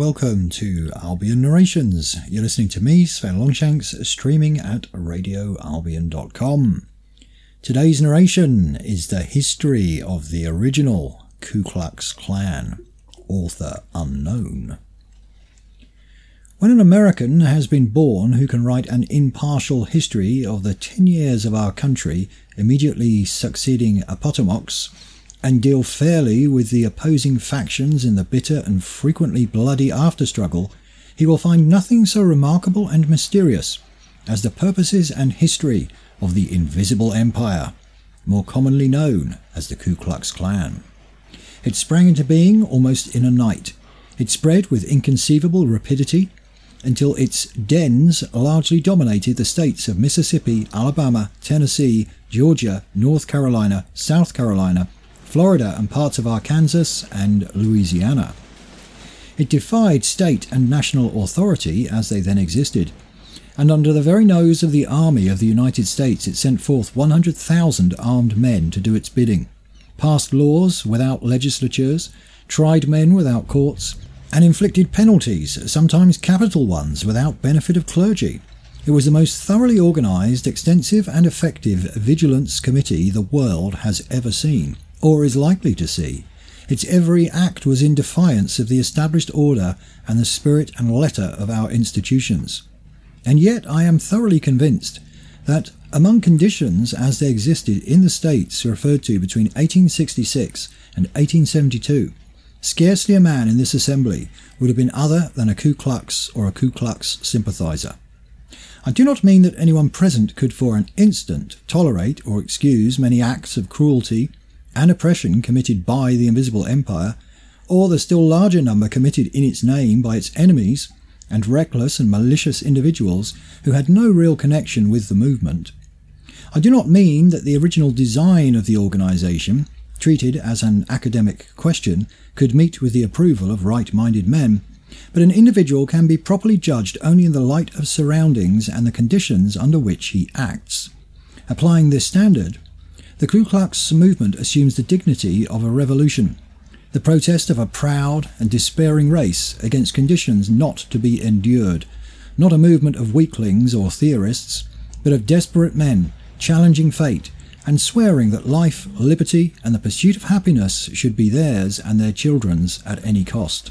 welcome to Albion Narrations. You're listening to me, Sven Longshanks, streaming at radioalbion.com. Today's narration is the history of the original Ku Klux Klan, author unknown. When an American has been born who can write an impartial history of the 10 years of our country immediately succeeding Appomattox, and deal fairly with the opposing factions in the bitter and frequently bloody after-struggle, he will find nothing so remarkable and mysterious as the purposes and history of the Invisible Empire, more commonly known as the Ku Klux Klan. It sprang into being almost in a night. It spread with inconceivable rapidity until its dens largely dominated the states of Mississippi, Alabama, Tennessee, Georgia, North Carolina, South Carolina, Florida and parts of Arkansas and Louisiana. It defied state and national authority as they then existed, and under the very nose of the Army of the United States it sent forth 100,000 armed men to do its bidding, passed laws without legislatures, tried men without courts, and inflicted penalties, sometimes capital ones, without benefit of clergy. It was the most thoroughly organised, extensive and effective vigilance committee the world has ever seen, or is likely to see. Its every act was in defiance of the established order and the spirit and letter of our institutions. And yet I am thoroughly convinced that among conditions as they existed in the states referred to between 1866 and 1872, scarcely a man in this assembly would have been other than a Ku Klux or a Ku Klux sympathiser. I do not mean that anyone present could for an instant tolerate or excuse many acts of cruelty and oppression committed by the Invisible Empire, or the still larger number committed in its name by its enemies and reckless and malicious individuals who had no real connection with the movement. I do not mean that the original design of the organisation, treated as an academic question, could meet with the approval of right-minded men, but an individual can be properly judged only in the light of surroundings and the conditions under which he acts. Applying this standard, the Ku Klux movement assumes the dignity of a revolution, the protest of a proud and despairing race against conditions not to be endured, not a movement of weaklings or theorists, but of desperate men challenging fate and swearing that life, liberty and the pursuit of happiness should be theirs and their children's at any cost.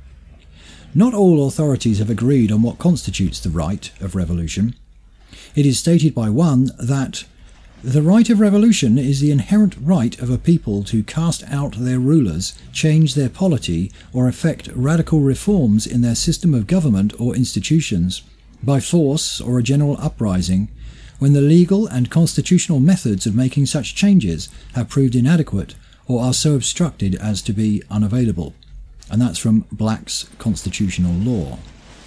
Not all authorities have agreed on what constitutes the right of revolution. It is stated by one that the right of revolution is the inherent right of a people to cast out their rulers, change their polity, or effect radical reforms in their system of government or institutions, by force or a general uprising, when the legal and constitutional methods of making such changes have proved inadequate or are so obstructed as to be unavailable. And that's from Black's Constitutional Law.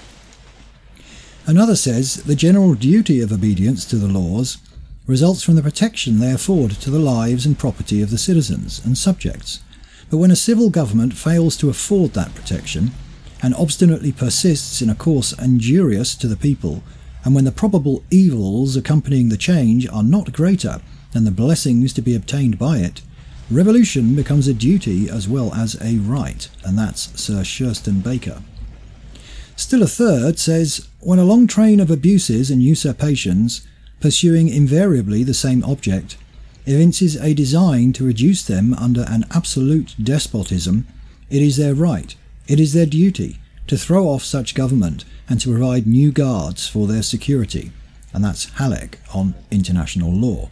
Another says the general duty of obedience to the laws results from the protection they afford to the lives and property of the citizens and subjects. But when a civil government fails to afford that protection, and obstinately persists in a course injurious to the people, and when the probable evils accompanying the change are not greater than the blessings to be obtained by it, revolution becomes a duty as well as a right, and that's Sir Shurston Baker. Still a third says, when a long train of abuses and usurpations, pursuing invariably the same object, evinces a design to reduce them under an absolute despotism, it is their right, it is their duty, to throw off such government and to provide new guards for their security, and that's Halleck on international law.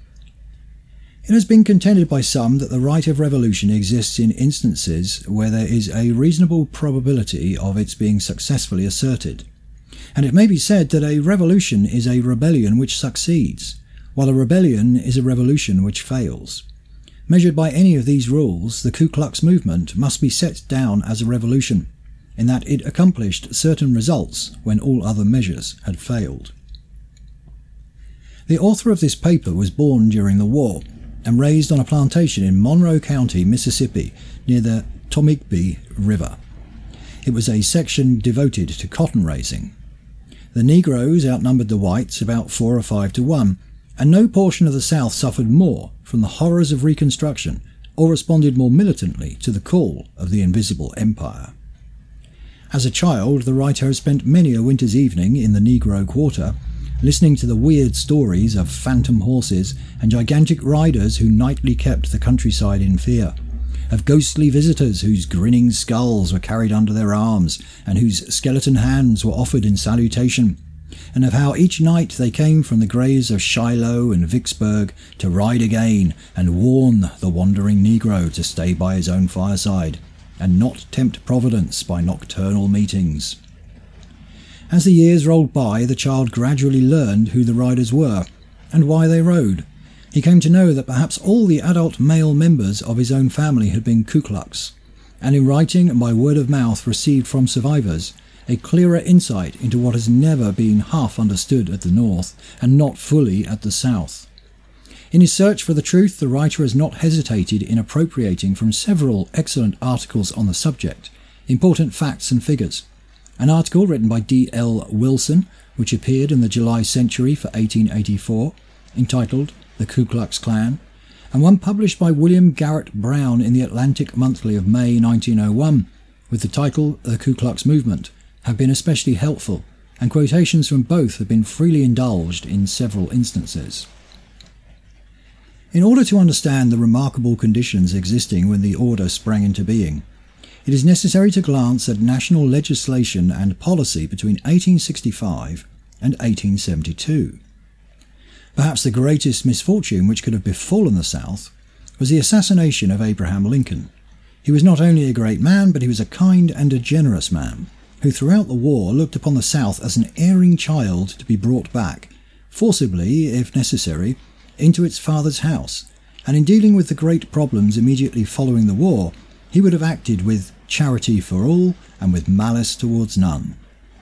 It has been contended by some that the right of revolution exists in instances where there is a reasonable probability of its being successfully asserted. And it may be said that a revolution is a rebellion which succeeds, while a rebellion is a revolution which fails. Measured by any of these rules, the Ku Klux movement must be set down as a revolution, in that it accomplished certain results when all other measures had failed. The author of this paper was born during the war, and raised on a plantation in Monroe County, Mississippi, near the Tombigbee River. It was a section devoted to cotton raising. The Negroes outnumbered the whites about 4 or 5 to 1, and no portion of the South suffered more from the horrors of Reconstruction or responded more militantly to the call of the Invisible Empire. As a child, the writer has spent many a winter's evening in the Negro Quarter, listening to the weird stories of phantom horses and gigantic riders who nightly kept the countryside in fear, of ghostly visitors whose grinning skulls were carried under their arms and whose skeleton hands were offered in salutation, and of how each night they came from the graves of Shiloh and Vicksburg to ride again and warn the wandering Negro to stay by his own fireside and not tempt Providence by nocturnal meetings. As the years rolled by, the child gradually learned who the riders were and why they rode. He came to know that perhaps all the adult male members of his own family had been Ku Klux, and in writing and by word of mouth received from survivors a clearer insight into what has never been half understood at the North and not fully at the South. In his search for the truth, the writer has not hesitated in appropriating from several excellent articles on the subject important facts and figures. An article written by D.L. Wilson, which appeared in the July Century for 1884, entitled The Ku Klux Klan, and one published by William Garrett Brown in the Atlantic Monthly of May 1901, with the title The Ku Klux Movement, have been especially helpful, and quotations from both have been freely indulged in several instances. In order to understand the remarkable conditions existing when the order sprang into being, it is necessary to glance at national legislation and policy between 1865 and 1872. Perhaps the greatest misfortune which could have befallen the South was the assassination of Abraham Lincoln. He was not only a great man, but he was a kind and a generous man, who throughout the war looked upon the South as an erring child to be brought back, forcibly, if necessary, into its father's house, and in dealing with the great problems immediately following the war, he would have acted with charity for all and with malice towards none.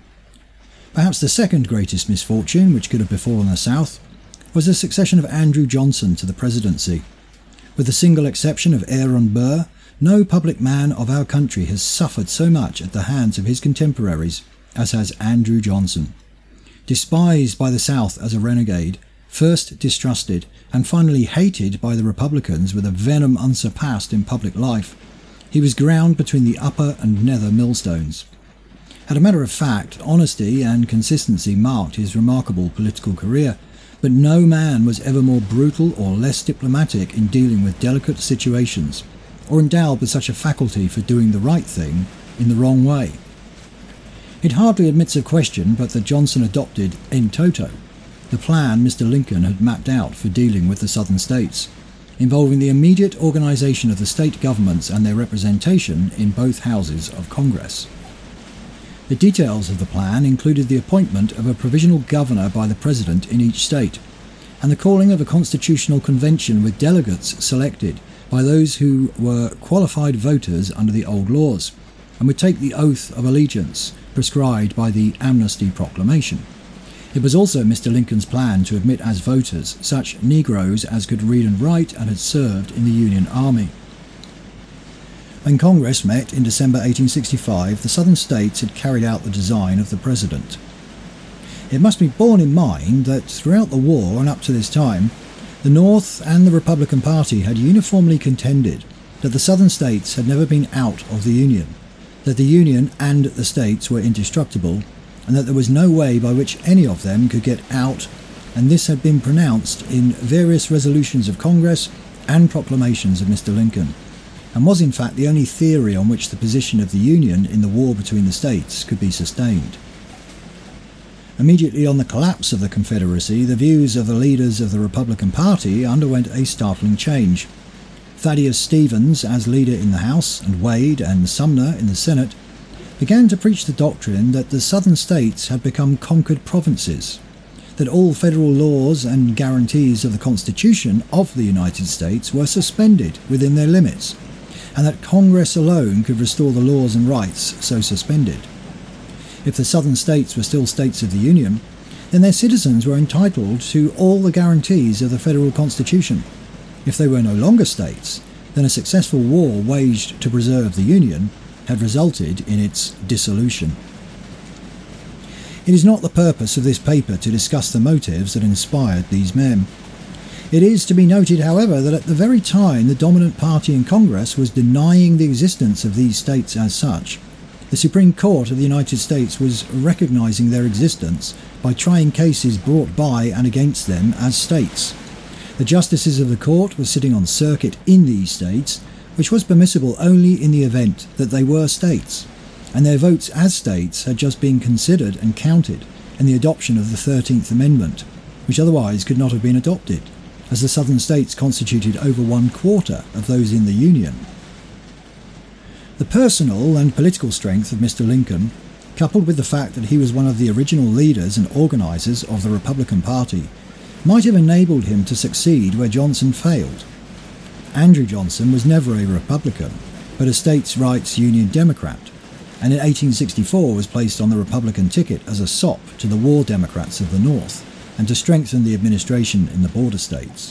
Perhaps the second greatest misfortune which could have befallen the South was the succession of Andrew Johnson to the presidency. With the single exception of Aaron Burr, no public man of our country has suffered so much at the hands of his contemporaries as has Andrew Johnson. Despised by the South as a renegade, first distrusted and finally hated by the Republicans with a venom unsurpassed in public life, he was ground between the upper and nether millstones. As a matter of fact, honesty and consistency marked his remarkable political career, but no man was ever more brutal or less diplomatic in dealing with delicate situations, or endowed with such a faculty for doing the right thing in the wrong way. It hardly admits of question but that Johnson adopted in toto the plan Mr. Lincoln had mapped out for dealing with the southern states, involving the immediate organisation of the state governments and their representation in both houses of Congress. The details of the plan included the appointment of a provisional governor by the president in each state, and the calling of a constitutional convention with delegates selected by those who were qualified voters under the old laws, and would take the oath of allegiance prescribed by the Amnesty Proclamation. It was also Mr. Lincoln's plan to admit as voters such Negroes as could read and write and had served in the Union Army. When Congress met in December 1865, the southern states had carried out the design of the president. It must be borne in mind that throughout the war and up to this time, the North and the Republican Party had uniformly contended that the southern states had never been out of the Union, that the Union and the states were indestructible, and that there was no way by which any of them could get out, and this had been pronounced in various resolutions of Congress and proclamations of Mr. Lincoln, and was in fact the only theory on which the position of the Union in the war between the states could be sustained. Immediately on the collapse of the Confederacy, the views of the leaders of the Republican Party underwent a startling change. Thaddeus Stevens, as leader in the House, and Wade and Sumner in the Senate, began to preach the doctrine that the southern states had become conquered provinces, that all federal laws and guarantees of the Constitution of the United States were suspended within their limits, and that Congress alone could restore the laws and rights so suspended. If the southern states were still states of the Union, then their citizens were entitled to all the guarantees of the federal Constitution. If they were no longer states, then a successful war waged to preserve the Union had resulted in its dissolution. It is not the purpose of this paper to discuss the motives that inspired these men. It is to be noted, however, that at the very time the dominant party in Congress was denying the existence of these states as such, The Supreme Court of the United States was recognising their existence by trying cases brought by and against them as states. The justices of the court were sitting on circuit in these states, which was permissible only in the event that they were states, and their votes as states had just been considered and counted in the adoption of the 13th Amendment, which otherwise could not have been adopted, as the southern states constituted over 1/4 of those in the Union. The personal and political strength of Mr. Lincoln, coupled with the fact that he was one of the original leaders and organisers of the Republican Party, might have enabled him to succeed where Johnson failed. Andrew Johnson was never a Republican, but a states' rights union Democrat, and in 1864 was placed on the Republican ticket as a sop to the war Democrats of the North, and to strengthen the administration in the border states.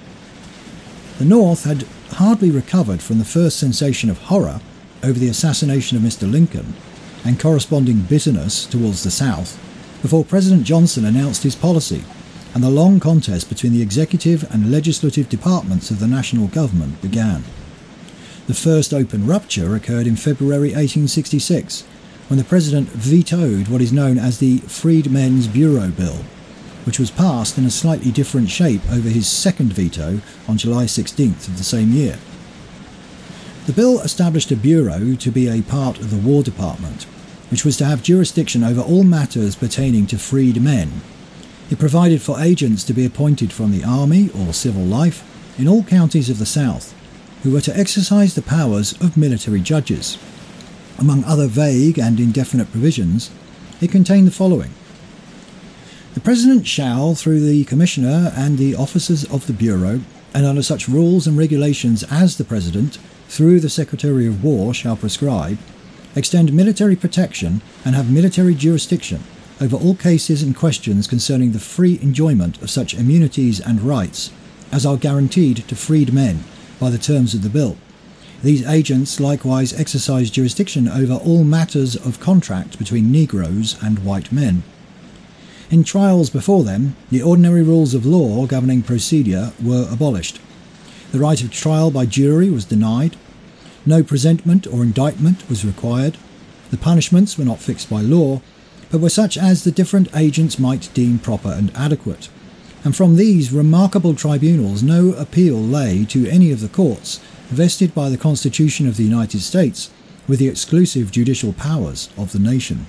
The North had hardly recovered from the first sensation of horror over the assassination of Mr. Lincoln and corresponding bitterness towards the South before President Johnson announced his policy, and the long contest between the executive and legislative departments of the national government began. The first open rupture occurred in February 1866, when the President vetoed what is known as the Freedmen's Bureau Bill, which was passed in a slightly different shape over his second veto on July 16th of the same year. The bill established a bureau to be a part of the War Department, which was to have jurisdiction over all matters pertaining to freed men. It provided for agents to be appointed from the army or civil life in all counties of the South, who were to exercise the powers of military judges. Among other vague and indefinite provisions, it contained the following: the President shall, through the Commissioner and the officers of the Bureau, and under such rules and regulations as the President, through the Secretary of War, shall prescribe, extend military protection and have military jurisdiction over all cases and questions concerning the free enjoyment of such immunities and rights as are guaranteed to freed men by the terms of the bill. These agents likewise exercise jurisdiction over all matters of contract between Negroes and white men. In trials before them, the ordinary rules of law governing procedure were abolished. The right of trial by jury was denied. No presentment or indictment was required. The punishments were not fixed by law, but were such as the different agents might deem proper and adequate. And from these remarkable tribunals no appeal lay to any of the courts vested by the Constitution of the United States with the exclusive judicial powers of the nation.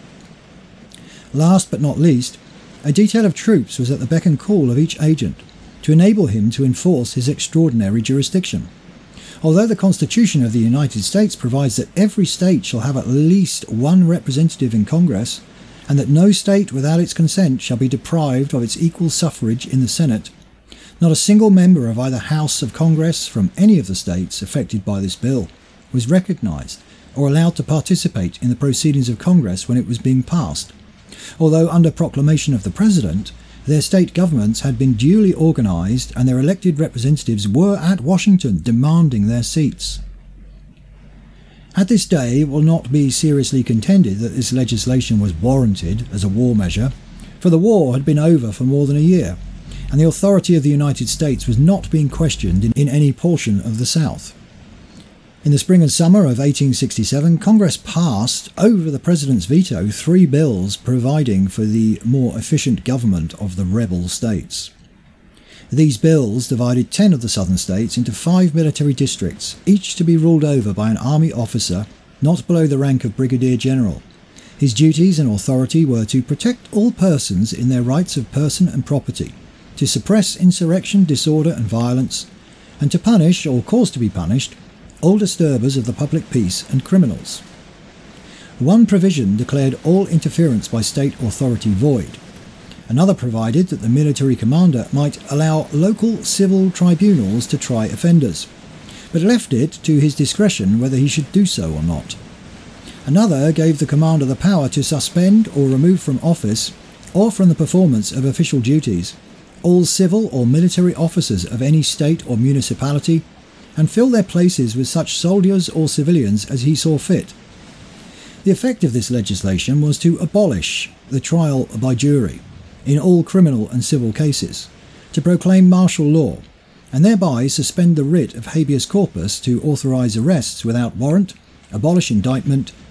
Last but not least, a detail of troops was at the beck and call of each agent to enable him to enforce his extraordinary jurisdiction. Although the Constitution of the United States provides that every state shall have at least one representative in Congress, and that no state without its consent shall be deprived of its equal suffrage in the Senate, not a single member of either House of Congress from any of the states affected by this bill was recognized or allowed to participate in the proceedings of Congress when it was being passed, although under proclamation of the President, their state governments had been duly organized and their elected representatives were at Washington demanding their seats. At this day, it will not be seriously contended that this legislation was warranted as a war measure, for the war had been over for more than a year, and the authority of the United States was not being questioned in any portion of the South. In the spring and summer of 1867, Congress passed, over the President's veto, 3 bills providing for the more efficient government of the rebel states. These bills divided 10 of the southern states into 5 military districts, each to be ruled over by an army officer not below the rank of brigadier general. His duties and authority were to protect all persons in their rights of person and property, to suppress insurrection, disorder and violence, and to punish, or cause to be punished, all disturbers of the public peace and criminals. One provision declared all interference by state authority void. Another provided that the military commander might allow local civil tribunals to try offenders, but left it to his discretion whether he should do so or not. Another gave the commander the power to suspend or remove from office, or from the performance of official duties, all civil or military officers of any state or municipality, and fill their places with such soldiers or civilians as he saw fit. The effect of this legislation was to abolish the trial by jury in all criminal and civil cases, to proclaim martial law, and thereby suspend the writ of habeas corpus to authorise arrests without warrant, abolish indictment,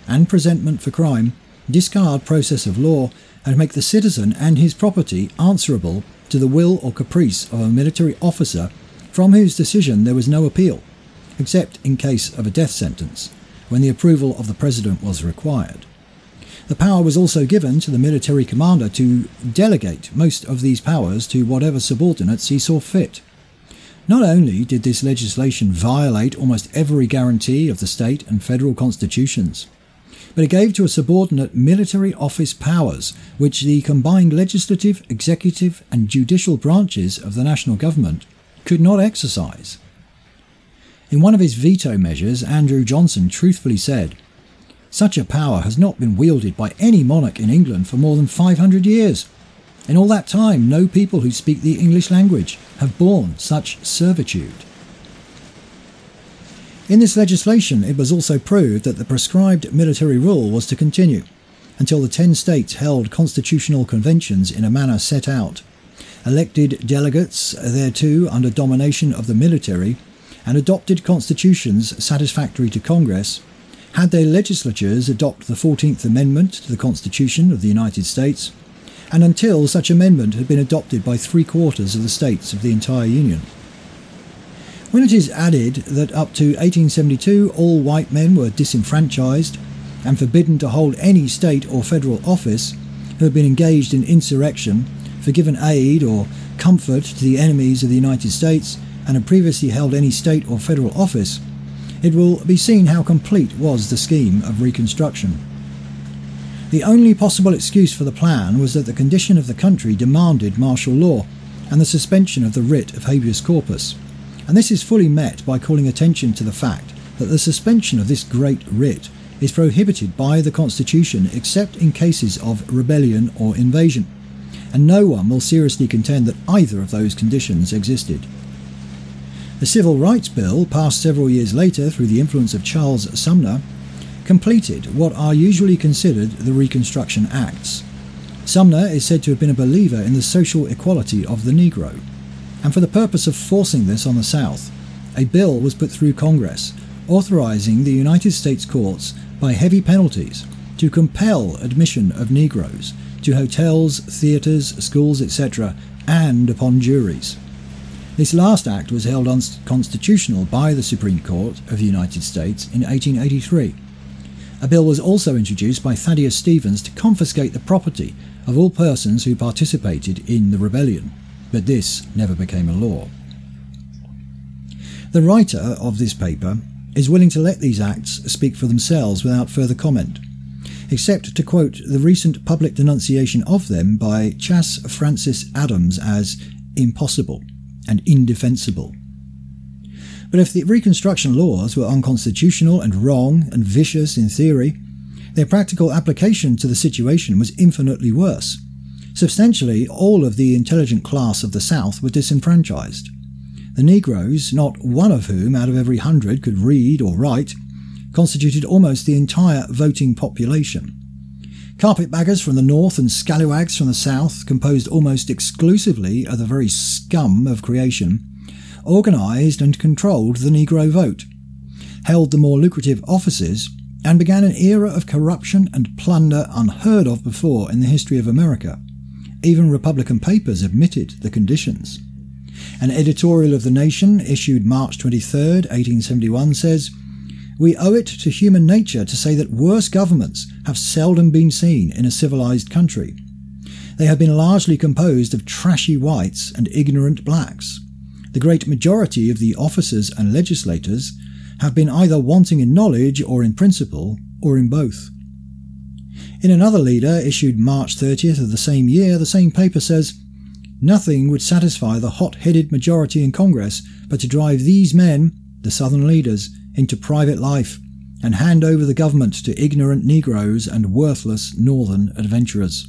and presentment for crime, discard process of law, and make the citizen and his property answerable to the will or caprice of a military officer from whose decision there was no appeal, except in case of a death sentence, when the approval of the President was required. The power was also given to the military commander to delegate most of these powers to whatever subordinates he saw fit. Not only did this legislation violate almost every guarantee of the state and federal constitutions, but it gave to a subordinate military office powers which the combined legislative, executive and judicial branches of the national government could not exercise. In one of his veto measures, Andrew Johnson truthfully said, "Such a power has not been wielded by any monarch in England for more than 500 years. In all that time, no people who speak the English language have borne such servitude." In this legislation, it was also proved that the prescribed military rule was to continue until the 10 states held constitutional conventions in a manner set out, elected delegates thereto under domination of the military, and adopted constitutions satisfactory to Congress, had their legislatures adopt the 14th Amendment to the Constitution of the United States, and until such amendment had been adopted by 3/4 of the states of the entire Union. When it is added that up to 1872 all white men were disenfranchised and forbidden to hold any state or federal office who had been engaged in insurrection, for given aid or comfort to the enemies of the United States, and had previously held any state or federal office, it will be seen how complete was the scheme of Reconstruction. The only possible excuse for the plan was that the condition of the country demanded martial law and the suspension of the writ of habeas corpus, and this is fully met by calling attention to the fact that the suspension of this great writ is prohibited by the Constitution except in cases of rebellion or invasion, and no one will seriously contend that either of those conditions existed. The Civil Rights Bill, passed several years later through the influence of Charles Sumner, completed what are usually considered the Reconstruction Acts. Sumner is said to have been a believer in the social equality of the Negro, and for the purpose of forcing this on the South, a bill was put through Congress authorizing the United States courts by heavy penalties to compel admission of Negroes to hotels, theatres, schools, etc., and upon juries. This last act was held unconstitutional by the Supreme Court of the United States in 1883. A bill was also introduced by Thaddeus Stevens to confiscate the property of all persons who participated in the rebellion, but this never became a law. The writer of this paper is willing to let these acts speak for themselves without further comment, except to quote the recent public denunciation of them by Chas Francis Adams as impossible and indefensible. But if the Reconstruction laws were unconstitutional and wrong and vicious in theory, their practical application to the situation was infinitely worse. Substantially, all of the intelligent class of the South were disenfranchised. The Negroes, not one of whom out of every 100 could read or write, constituted almost the entire voting population. Carpetbaggers from the north and scallywags from the south, composed almost exclusively of the very scum of creation, organised and controlled the Negro vote, held the more lucrative offices, and began an era of corruption and plunder unheard of before in the history of America. Even Republican papers admitted the conditions. An editorial of The Nation, issued March 23, 1871, says, "We owe it to human nature to say that worse governments have seldom been seen in a civilized country. They have been largely composed of trashy whites and ignorant blacks. The great majority of the officers and legislators have been either wanting in knowledge or in principle, or in both." In another leader, issued March 30th of the same year, the same paper says, "Nothing would satisfy the hot-headed majority in Congress but to drive these men, the Southern leaders, into private life and hand over the government to ignorant Negroes and worthless Northern adventurers."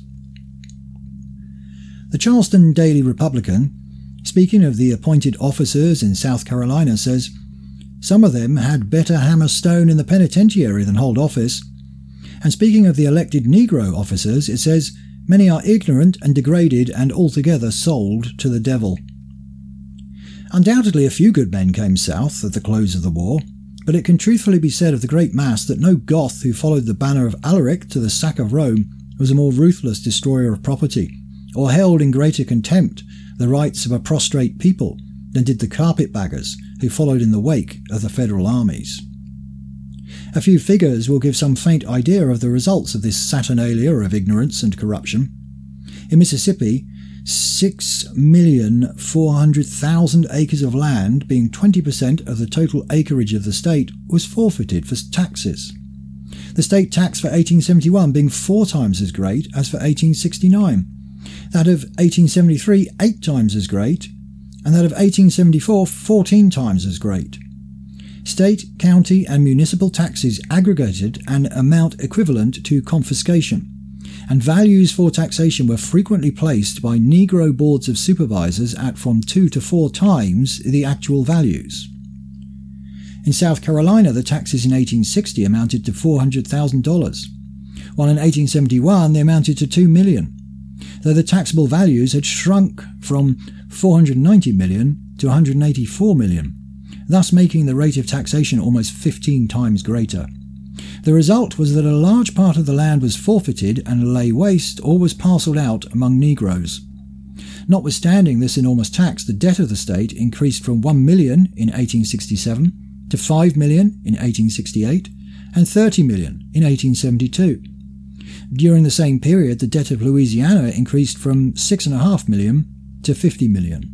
The Charleston Daily Republican, speaking of the appointed officers in South Carolina, says, "Some of them had better hammer stone in the penitentiary than hold office." And speaking of the elected Negro officers, it says, "Many are ignorant and degraded and altogether sold to the devil." Undoubtedly a few good men came south at the close of the war, but it can truthfully be said of the great mass that no Goth who followed the banner of Alaric to the sack of Rome was a more ruthless destroyer of property, or held in greater contempt the rights of a prostrate people than did the carpetbaggers who followed in the wake of the federal armies. A few figures will give some faint idea of the results of this saturnalia of ignorance and corruption. In Mississippi, 6,400,000 acres of land, being 20% of the total acreage of the state, was forfeited for taxes. The state tax for 1871 being 4 times as great as for 1869, that of 1873 8 times as great, and that of 1874 14 times as great. State, county and municipal taxes aggregated an amount equivalent to confiscation, and values for taxation were frequently placed by Negro boards of supervisors at from 2 to 4 times the actual values. In South Carolina, the taxes in 1860 amounted to $400,000, while in 1871 they amounted to $2 million, though the taxable values had shrunk from $490 million to $184 million, thus making the rate of taxation almost 15 times greater. The result was that a large part of the land was forfeited and lay waste or was parcelled out among Negroes. Notwithstanding this enormous tax, the debt of the state increased from $1 million in 1867 to $5 million in 1868 and $30 million in 1872. During the same period, the debt of Louisiana increased from $6.5 million to $50 million.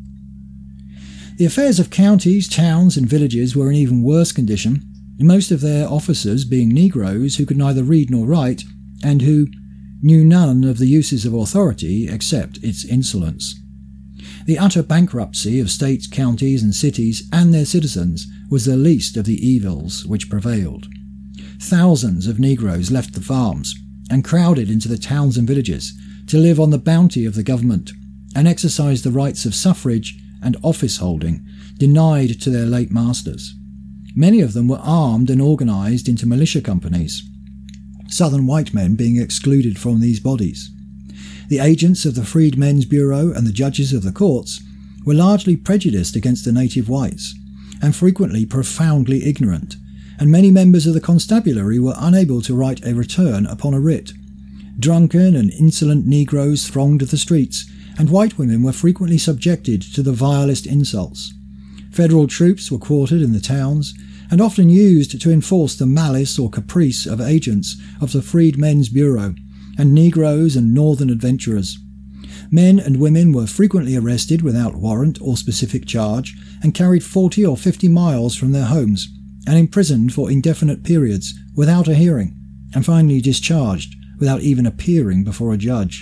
The affairs of counties, towns and villages were in even worse condition, most of their officers being Negroes who could neither read nor write, and who knew none of the uses of authority except its insolence. The utter bankruptcy of states, counties and cities and their citizens was the least of the evils which prevailed. Thousands of Negroes left the farms and crowded into the towns and villages to live on the bounty of the government and exercise the rights of suffrage and office-holding denied to their late masters. Many of them were armed and organised into militia companies, Southern white men being excluded from these bodies. The agents of the Freedmen's Bureau and the judges of the courts were largely prejudiced against the native whites, and frequently profoundly ignorant, and many members of the constabulary were unable to write a return upon a writ. Drunken and insolent Negroes thronged the streets, and white women were frequently subjected to the vilest insults. Federal troops were quartered in the towns, and often used to enforce the malice or caprice of agents of the Freedmen's Bureau, and Negroes and northern adventurers. Men and women were frequently arrested without warrant or specific charge, and carried 40 or 50 miles from their homes, and imprisoned for indefinite periods without a hearing, and finally discharged without even appearing before a judge.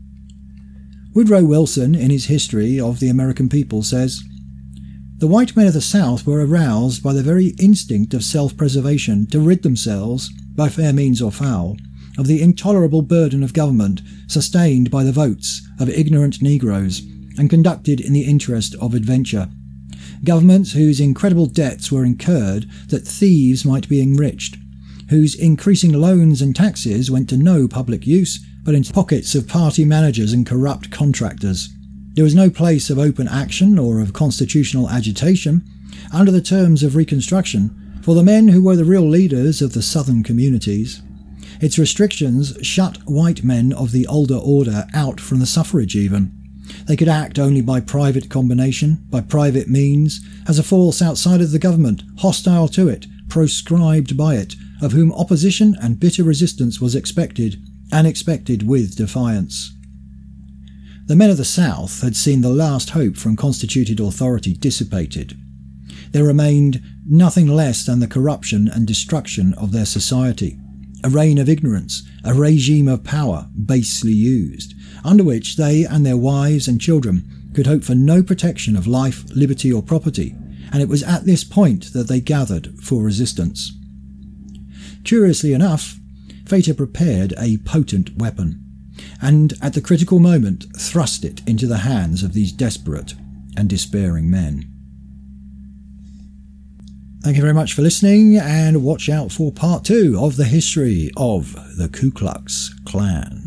Woodrow Wilson, in his History of the American People, says, "The white men of the South were aroused by the very instinct of self-preservation to rid themselves, by fair means or foul, of the intolerable burden of government sustained by the votes of ignorant Negroes and conducted in the interest of adventure. Governments whose incredible debts were incurred that thieves might be enriched, whose increasing loans and taxes went to no public use but into pockets of party managers and corrupt contractors. There was no place of open action or of constitutional agitation under the terms of Reconstruction for the men who were the real leaders of the Southern communities. Its restrictions shut white men of the older order out from the suffrage even. They could act only by private combination, by private means, as a force outside of the government, hostile to it, proscribed by it, of whom opposition and bitter resistance was expected, and expected with defiance." The men of the South had seen the last hope from constituted authority dissipated. There remained nothing less than the corruption and destruction of their society, a reign of ignorance, a regime of power basely used, under which they and their wives and children could hope for no protection of life, liberty or property, and it was at this point that they gathered for resistance. Curiously enough, fate had prepared a potent weapon, and at the critical moment thrust it into the hands of these desperate and despairing men. Thank you very much for listening, and watch out for part 2 of the history of the Ku Klux Klan.